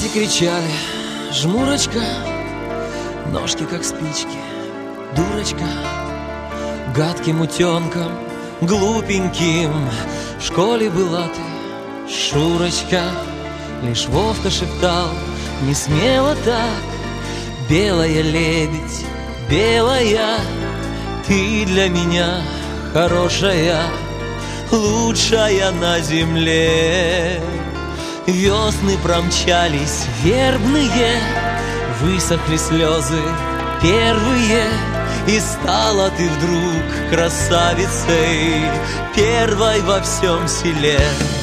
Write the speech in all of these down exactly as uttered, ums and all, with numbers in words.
Дети кричали: жмурочка, ножки как спички, дурочка. Гадким утенком, глупеньким в школе была ты, Шурочка. Лишь Вовка шептал: не смело так, белая лебедь, белая, ты для меня хорошая, лучшая на земле. Весны промчались вербные, высохли слезы первые, и стала ты вдруг красавицей, первой во всем селе.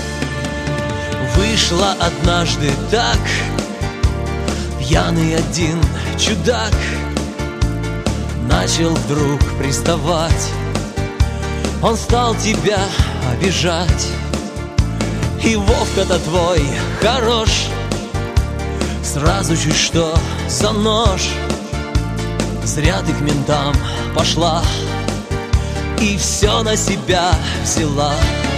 Вышла однажды так, пьяный один чудак, начал вдруг приставать, он стал тебя обижать. И Вовка-то твой хорош, сразу чуть что за нож. Зря ты к ментам пошла и все на себя взяла.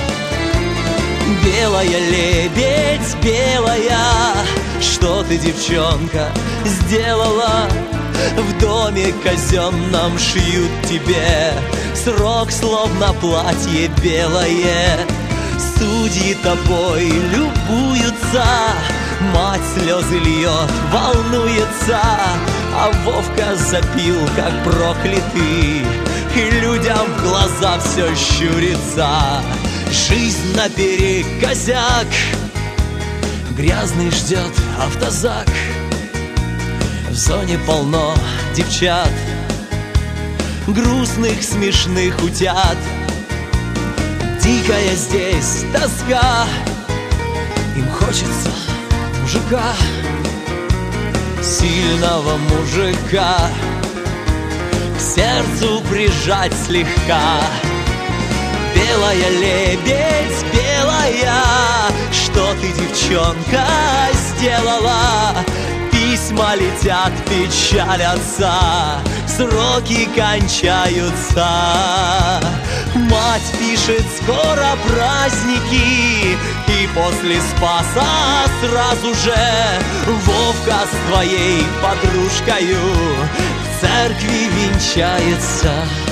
Белая лебедь, белая, что ты, девчонка, сделала? В доме казенном шьют тебе срок, словно платье белое. Судьи тобой любуются, мать слезы льет, волнуется, а Вовка запил, как проклятый, и людям в глаза все щурится. Жизнь наперекосяк, грязный ждет автозак. В зоне полно девчат, грустных, смешных утят. Дикая здесь тоска, им хочется мужика, сильного мужика, к сердцу прижать слегка. Белая лебедь, белая, что ты, девчонка, сделала? Письма летят, печалятся, сроки кончаются. Мать пишет: скоро праздники, и после Спаса сразу же Вовка с твоей подружкою в церкви венчается.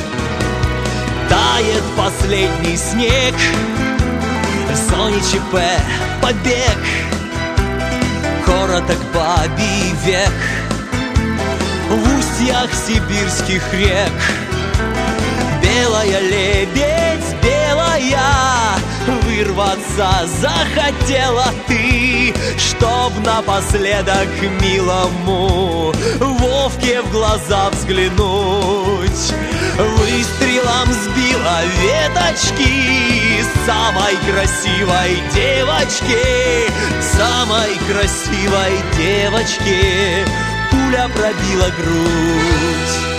Тает последний снег, в зоне ЧП побег, короток бабий век в устьях сибирских рек. Белая лебедь, белая, вырваться захотела ты, чтоб напоследок милому Вовке в глаза взглянуть. Выстрелом сбила веточки самой красивой девочки, самой красивой девочки пуля пробила грудь.